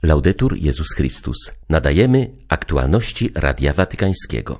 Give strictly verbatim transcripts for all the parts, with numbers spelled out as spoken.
Laudetur Jezus Chrystus. Nadajemy aktualności Radia Watykańskiego.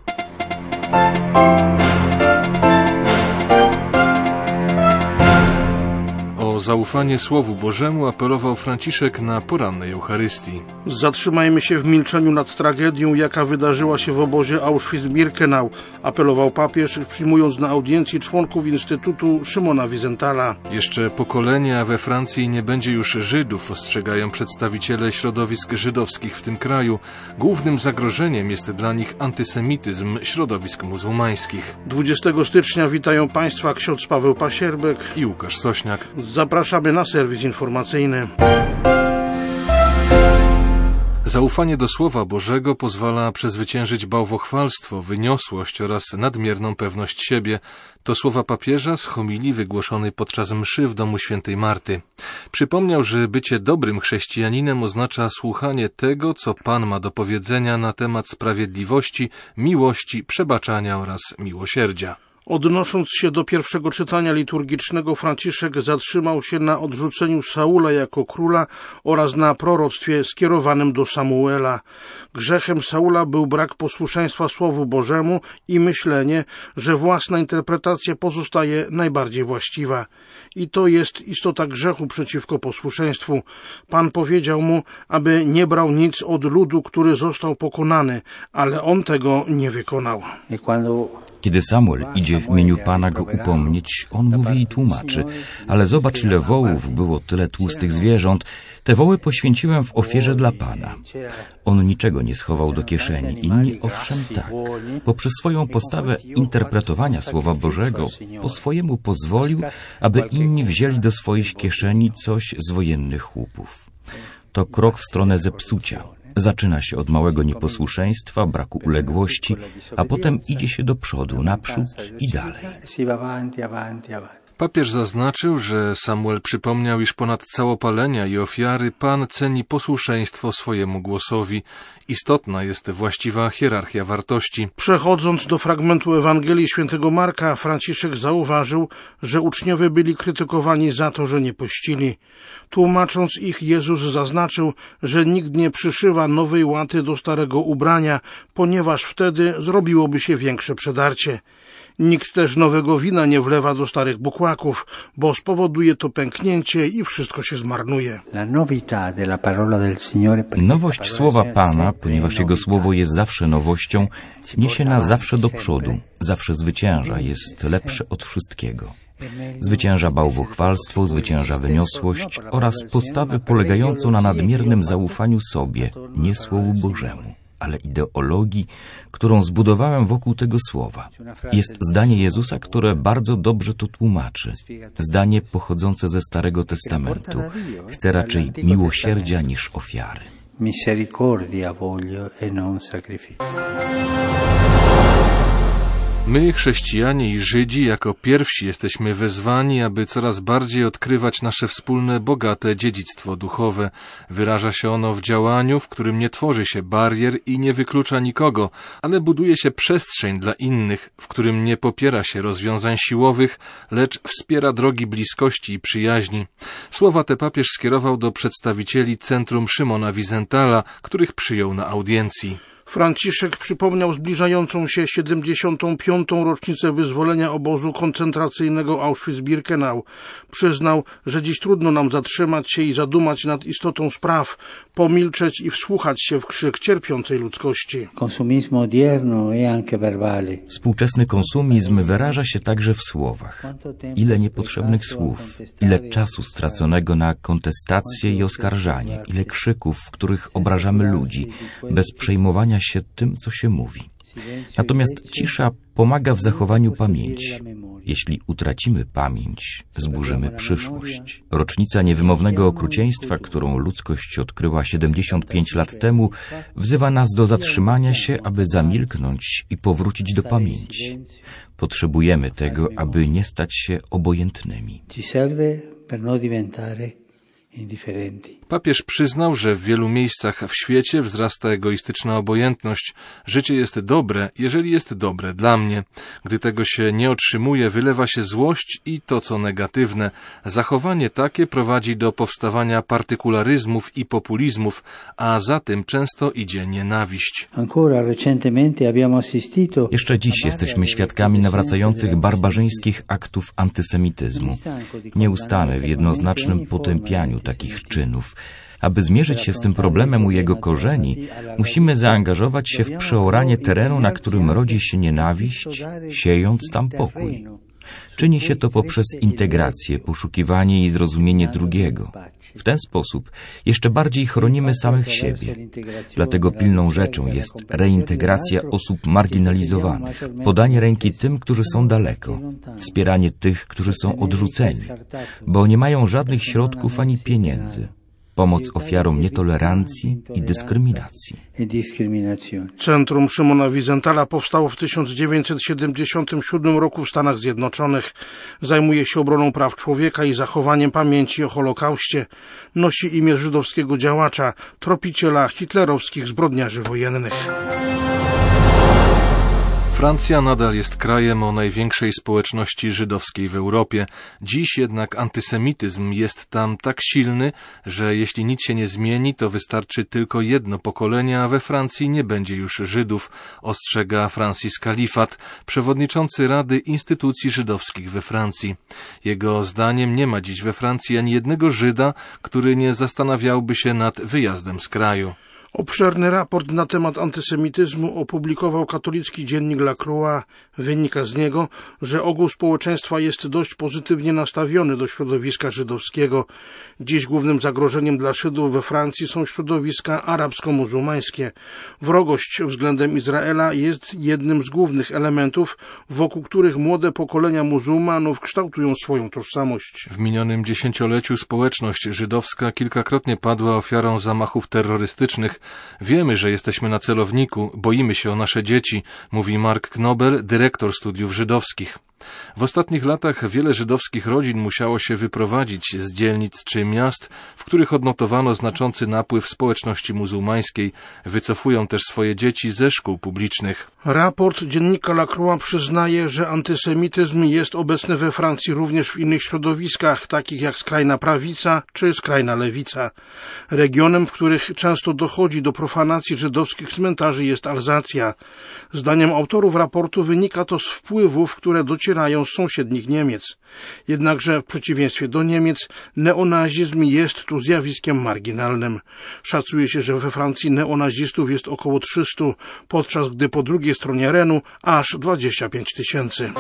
O zaufanie Słowu Bożemu apelował Franciszek na porannej Eucharystii. Zatrzymajmy się w milczeniu nad tragedią, jaka wydarzyła się w obozie Auschwitz-Birkenau, apelował papież, przyjmując na audiencji członków Instytutu Szymona Wiesenthala. Jeszcze pokolenia we Francji nie będzie już Żydów, ostrzegają przedstawiciele środowisk żydowskich w tym kraju. Głównym zagrożeniem jest dla nich antysemityzm środowisk muzułmańskich. dwudziestego stycznia witają Państwa ksiądz Paweł Pasierbek i Łukasz Sośniak. Zapraszamy na serwis informacyjny. Zaufanie do Słowa Bożego pozwala przezwyciężyć bałwochwalstwo, wyniosłość oraz nadmierną pewność siebie. To słowa papieża z homilii wygłoszonej podczas mszy w domu świętej Marty. Przypomniał, że bycie dobrym chrześcijaninem oznacza słuchanie tego, co Pan ma do powiedzenia na temat sprawiedliwości, miłości, przebaczania oraz miłosierdzia. Odnosząc się do pierwszego czytania liturgicznego, Franciszek zatrzymał się na odrzuceniu Saula jako króla oraz na proroctwie skierowanym do Samuela. Grzechem Saula był brak posłuszeństwa Słowu Bożemu i myślenie, że własna interpretacja pozostaje najbardziej właściwa. I to jest istota grzechu przeciwko posłuszeństwu. Pan powiedział mu, aby nie brał nic od ludu, który został pokonany, ale on tego nie wykonał. Kiedy Samuel idzie w imieniu Pana go upomnieć, on mówi i tłumaczy: ale zobacz, ile wołów, było tyle tłustych zwierząt. Te woły poświęciłem w ofierze dla Pana. On niczego nie schował do kieszeni. Inni owszem tak. Poprzez swoją postawę interpretowania Słowa Bożego po swojemu pozwolił, aby inni wzięli do swoich kieszeni coś z wojennych łupów. To krok w stronę zepsucia. Zaczyna się od małego nieposłuszeństwa, braku uległości, a potem idzie się do przodu, naprzód i dalej. Papież zaznaczył, że Samuel przypomniał, iż ponad całopalenia i ofiary Pan ceni posłuszeństwo swojemu głosowi. Istotna jest właściwa hierarchia wartości. Przechodząc do fragmentu Ewangelii świętego Marka, Franciszek zauważył, że uczniowie byli krytykowani za to, że nie pościli. Tłumacząc ich, Jezus zaznaczył, że nikt nie przyszywa nowej łaty do starego ubrania, ponieważ wtedy zrobiłoby się większe przedarcie. Nikt też nowego wina nie wlewa do starych bukłaków, bo spowoduje to pęknięcie i wszystko się zmarnuje. Nowość Słowa Pana, ponieważ Jego Słowo jest zawsze nowością, niesie nas zawsze do przodu, zawsze zwycięża, jest lepsze od wszystkiego. Zwycięża bałwochwalstwo, zwycięża wyniosłość oraz postawę polegającą na nadmiernym zaufaniu sobie, nie Słowu Bożemu, ale ideologii, którą zbudowałem wokół tego słowa. Jest zdanie Jezusa, które bardzo dobrze to tłumaczy. Zdanie pochodzące ze Starego Testamentu. Chcę raczej miłosierdzia niż ofiary. Misericordia voglio e non sacrificio. My, chrześcijanie i Żydzi, jako pierwsi jesteśmy wezwani, aby coraz bardziej odkrywać nasze wspólne, bogate dziedzictwo duchowe. Wyraża się ono w działaniu, w którym nie tworzy się barier i nie wyklucza nikogo, ale buduje się przestrzeń dla innych, w którym nie popiera się rozwiązań siłowych, lecz wspiera drogi bliskości i przyjaźni. Słowa te papież skierował do przedstawicieli Centrum Szymona Wiesenthala, których przyjął na audiencji. Franciszek przypomniał zbliżającą się siedemdziesiątą piątą rocznicę wyzwolenia obozu koncentracyjnego Auschwitz-Birkenau. Przyznał, że dziś trudno nam zatrzymać się i zadumać nad istotą spraw, pomilczeć i wsłuchać się w krzyk cierpiącej ludzkości. Współczesny konsumizm wyraża się także w słowach. Ile niepotrzebnych słów, ile czasu straconego na kontestację i oskarżanie, ile krzyków, w których obrażamy ludzi, bez przejmowania się tym, co się mówi. Natomiast cisza pomaga w zachowaniu pamięci. Jeśli utracimy pamięć, zburzymy przyszłość. Rocznica niewymownego okrucieństwa, którą ludzkość odkryła siedemdziesiąt pięć lat temu, wzywa nas do zatrzymania się, aby zamilknąć i powrócić do pamięci. Potrzebujemy tego, aby nie stać się obojętnymi. Papież przyznał, że w wielu miejscach w świecie wzrasta egoistyczna obojętność. Życie jest dobre, jeżeli jest dobre dla mnie. Gdy tego się nie otrzymuje, wylewa się złość i to, co negatywne. Zachowanie takie prowadzi do powstawania partykularyzmów i populizmów, a za tym często idzie nienawiść. Jeszcze dziś jesteśmy świadkami nawracających barbarzyńskich aktów antysemityzmu. Nie ustanę w jednoznacznym potępianiu takich czynów. Aby zmierzyć się z tym problemem u jego korzeni, musimy zaangażować się w przeoranie terenu, na którym rodzi się nienawiść, siejąc tam pokój. Czyni się to poprzez integrację, poszukiwanie i zrozumienie drugiego. W ten sposób jeszcze bardziej chronimy samych siebie. Dlatego pilną rzeczą jest reintegracja osób marginalizowanych, podanie ręki tym, którzy są daleko, wspieranie tych, którzy są odrzuceni, bo nie mają żadnych środków ani pieniędzy. Pomoc ofiarom nietolerancji i dyskryminacji. Centrum Szymona Wiesenthala powstało w tysiąc dziewięćset siedemdziesiątym siódmym roku w Stanach Zjednoczonych. Zajmuje się obroną praw człowieka i zachowaniem pamięci o Holokauście. Nosi imię żydowskiego działacza, tropiciela hitlerowskich zbrodniarzy wojennych. Francja nadal jest krajem o największej społeczności żydowskiej w Europie. Dziś jednak antysemityzm jest tam tak silny, że jeśli nic się nie zmieni, to wystarczy tylko jedno pokolenie, a we Francji nie będzie już Żydów, ostrzega Francis Kalifat, przewodniczący Rady Instytucji Żydowskich we Francji. Jego zdaniem nie ma dziś we Francji ani jednego Żyda, który nie zastanawiałby się nad wyjazdem z kraju. Obszerny raport na temat antysemityzmu opublikował katolicki dziennik La Croix. Wynika z niego, że ogół społeczeństwa jest dość pozytywnie nastawiony do środowiska żydowskiego. Dziś głównym zagrożeniem dla Żydów we Francji są środowiska arabsko-muzułmańskie. Wrogość względem Izraela jest jednym z głównych elementów, wokół których młode pokolenia muzułmanów kształtują swoją tożsamość. W minionym dziesięcioleciu społeczność żydowska kilkakrotnie padła ofiarą zamachów terrorystycznych. Wiemy, że jesteśmy na celowniku, boimy się o nasze dzieci, mówi Mark Knobel, dyrektor studiów żydowskich. W ostatnich latach wiele żydowskich rodzin musiało się wyprowadzić z dzielnic czy miast, w których odnotowano znaczący napływ społeczności muzułmańskiej. Wycofują też swoje dzieci ze szkół publicznych. Raport dziennika La Croix przyznaje, że antysemityzm jest obecny we Francji również w innych środowiskach, takich jak skrajna prawica czy skrajna lewica. Regionem, w których często dochodzi do profanacji żydowskich cmentarzy, jest Alzacja. Zdaniem autorów raportu wynika to z wpływów, które docierają z sąsiednich Niemiec. Jednakże w przeciwieństwie do Niemiec neonazizm jest tu zjawiskiem marginalnym. Szacuje się, że we Francji neonazistów jest około trzysta, podczas gdy po drugiej stronie Renu aż dwadzieścia pięć tysięcy.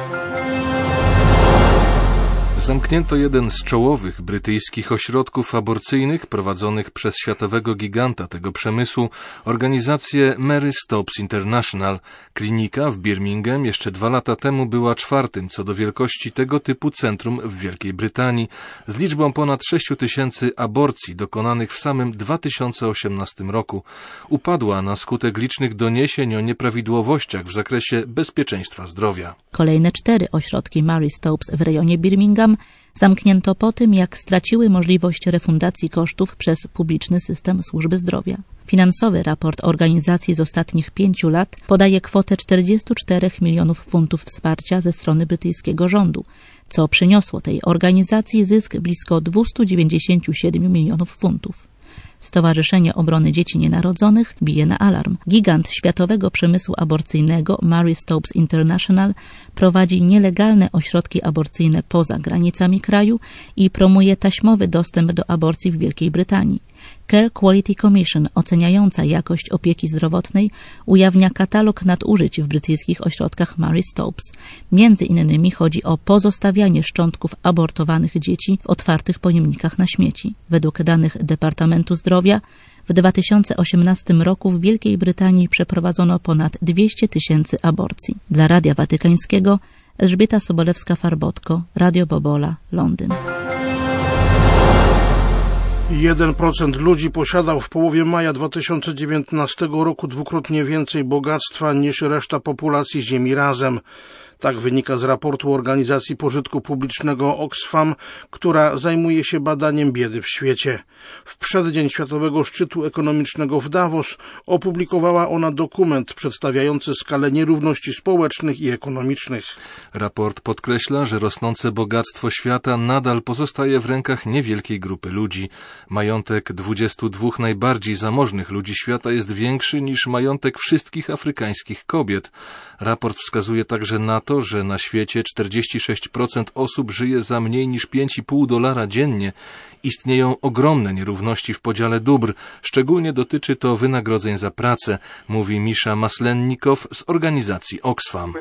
Zamknięto jeden z czołowych brytyjskich ośrodków aborcyjnych prowadzonych przez światowego giganta tego przemysłu, organizację Mary Stopes International. Klinika w Birmingham jeszcze dwa lata temu była czwartym co do wielkości tego typu centrum w Wielkiej Brytanii, z liczbą ponad sześć tysięcy aborcji dokonanych w samym dwa tysiące osiemnastym roku. Upadła na skutek licznych doniesień o nieprawidłowościach w zakresie bezpieczeństwa zdrowia. Kolejne cztery ośrodki Mary Stopes w rejonie Birmingham zamknięto po tym, jak straciły możliwość refundacji kosztów przez publiczny system służby zdrowia. Finansowy raport organizacji z ostatnich pięciu lat podaje kwotę czterdzieści cztery milionów funtów wsparcia ze strony brytyjskiego rządu, co przyniosło tej organizacji zysk blisko dwieście dziewięćdziesiąt siedem milionów funtów. Stowarzyszenie Obrony Dzieci Nienarodzonych bije na alarm. Gigant światowego przemysłu aborcyjnego Mary Stopes International prowadzi nielegalne ośrodki aborcyjne poza granicami kraju i promuje taśmowy dostęp do aborcji w Wielkiej Brytanii. Care Quality Commission, oceniająca jakość opieki zdrowotnej, ujawnia katalog nadużyć w brytyjskich ośrodkach Mary Stopes. Między innymi chodzi o pozostawianie szczątków abortowanych dzieci w otwartych pojemnikach na śmieci. Według danych Departamentu Zdrowia w dwa tysiące osiemnastym roku w Wielkiej Brytanii przeprowadzono ponad dwieście tysięcy aborcji. Dla Radia Watykańskiego Elżbieta Sobolewska-Farbotko, Radio Bobola, Londyn. jeden procent ludzi posiadał w połowie maja dwa tysiące dziewiętnastego roku dwukrotnie więcej bogactwa niż reszta populacji Ziemi razem. Tak wynika z raportu Organizacji Pożytku Publicznego Oxfam, która zajmuje się badaniem biedy w świecie. W przeddzień Światowego Szczytu Ekonomicznego w Davos opublikowała ona dokument przedstawiający skalę nierówności społecznych i ekonomicznych. Raport podkreśla, że rosnące bogactwo świata nadal pozostaje w rękach niewielkiej grupy ludzi. Majątek dwudziestu dwóch najbardziej zamożnych ludzi świata jest większy niż majątek wszystkich afrykańskich kobiet. Raport wskazuje także na to, że na świecie czterdzieści sześć procent osób żyje za mniej niż pięć i pół dolara dziennie. Istnieją ogromne nierówności w podziale dóbr. Szczególnie dotyczy to wynagrodzeń za pracę, mówi Misza Maslennikow z organizacji Oxfam.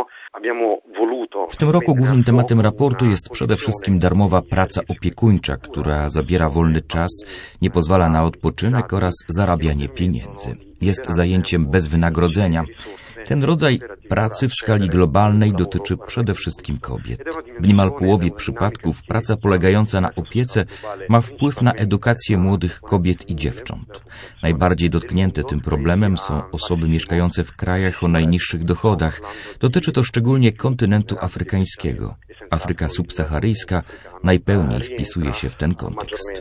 W tym roku głównym tematem raportu jest przede wszystkim darmowa praca opiekuńcza, która zabiera wolny czas, nie pozwala na odpoczynek oraz zarabianie pieniędzy. Jest zajęciem bez wynagrodzenia. Ten rodzaj pracy w skali globalnej dotyczy przede wszystkim kobiet. W niemal połowie przypadków praca polegająca na opiece ma wpływ na edukację młodych kobiet i dziewcząt. Najbardziej dotknięte tym problemem są osoby mieszkające w krajach o najniższych dochodach. Dotyczy to szczególnie kontynentu afrykańskiego. Afryka subsaharyjska najpełniej wpisuje się w ten kontekst.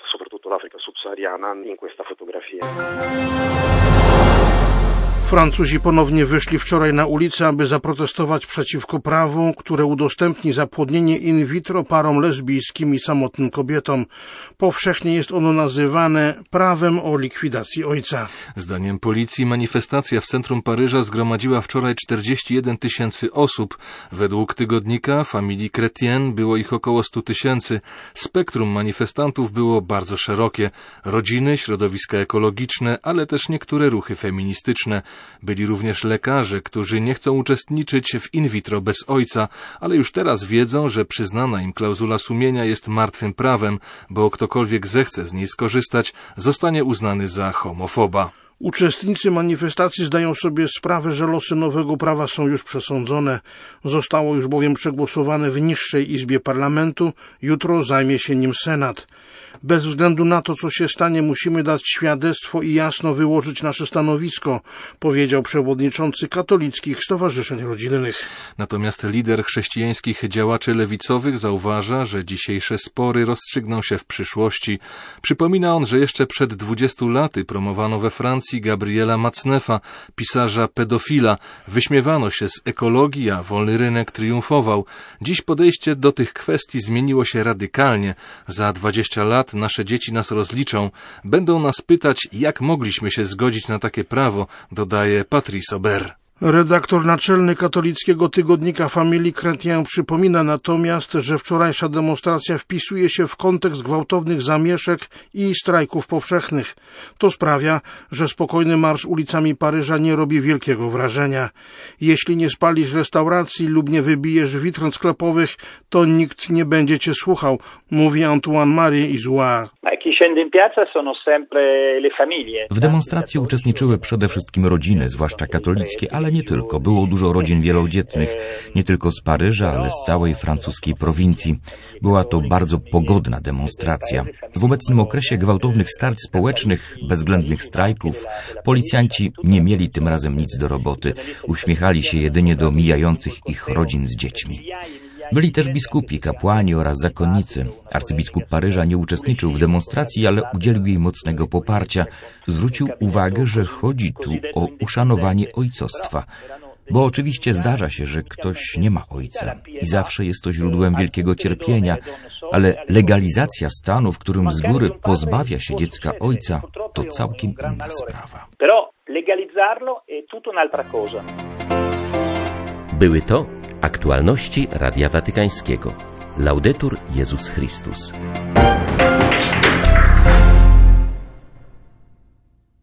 Francuzi ponownie wyszli wczoraj na ulicę, aby zaprotestować przeciwko prawu, które udostępni zapłodnienie in vitro parom lesbijskim i samotnym kobietom. Powszechnie jest ono nazywane prawem o likwidacji ojca. Zdaniem policji manifestacja w centrum Paryża zgromadziła wczoraj czterdzieści jeden tysięcy osób. Według tygodnika Famille Chrétienne było ich około sto tysięcy. Spektrum manifestantów było bardzo szerokie. Rodziny, środowiska ekologiczne, ale też niektóre ruchy feministyczne. Byli również lekarze, którzy nie chcą uczestniczyć w in vitro bez ojca, ale już teraz wiedzą, że przyznana im klauzula sumienia jest martwym prawem, bo ktokolwiek zechce z niej skorzystać, zostanie uznany za homofoba. Uczestnicy manifestacji zdają sobie sprawę, że losy nowego prawa są już przesądzone. Zostało już bowiem przegłosowane w niższej izbie parlamentu, jutro zajmie się nim Senat. Bez względu na to, co się stanie, musimy dać świadectwo i jasno wyłożyć nasze stanowisko, powiedział przewodniczący katolickich stowarzyszeń rodzinnych. Natomiast lider chrześcijańskich działaczy lewicowych zauważa, że dzisiejsze spory rozstrzygną się w przyszłości. Przypomina on, że jeszcze przed dwudziestu laty promowano we Francji Gabriela Matzneffa, pisarza pedofila. Wyśmiewano się z ekologii, a wolny rynek triumfował. Dziś podejście do tych kwestii zmieniło się radykalnie. Za dwadzieścia lat nasze dzieci nas rozliczą. Będą nas pytać, jak mogliśmy się zgodzić na takie prawo, dodaje Patrice Aubert. Redaktor naczelny katolickiego tygodnika Famille Chrétienne przypomina natomiast, że wczorajsza demonstracja wpisuje się w kontekst gwałtownych zamieszek i strajków powszechnych. To sprawia, że spokojny marsz ulicami Paryża nie robi wielkiego wrażenia. Jeśli nie spalisz restauracji lub nie wybijesz witryn sklepowych, to nikt nie będzie cię słuchał, mówi Antoine-Marie Izoard. W demonstracji uczestniczyły przede wszystkim rodziny, zwłaszcza katolickie, ale nie tylko. Było dużo rodzin wielodzietnych, nie tylko z Paryża, ale z całej francuskiej prowincji. Była to bardzo pogodna demonstracja. W obecnym okresie gwałtownych starć społecznych, bezwzględnych strajków, policjanci nie mieli tym razem nic do roboty. Uśmiechali się jedynie do mijających ich rodzin z dziećmi. Byli też biskupi, kapłani oraz zakonnicy. Arcybiskup Paryża nie uczestniczył w demonstracji, ale udzielił jej mocnego poparcia. Zwrócił uwagę, że chodzi tu o uszanowanie ojcostwa. Bo oczywiście zdarza się, że ktoś nie ma ojca i zawsze jest to źródłem wielkiego cierpienia, ale legalizacja stanu, w którym z góry pozbawia się dziecka ojca, to całkiem inna sprawa. Były to aktualności Radia Watykańskiego. Laudetur Jezus Chrystus.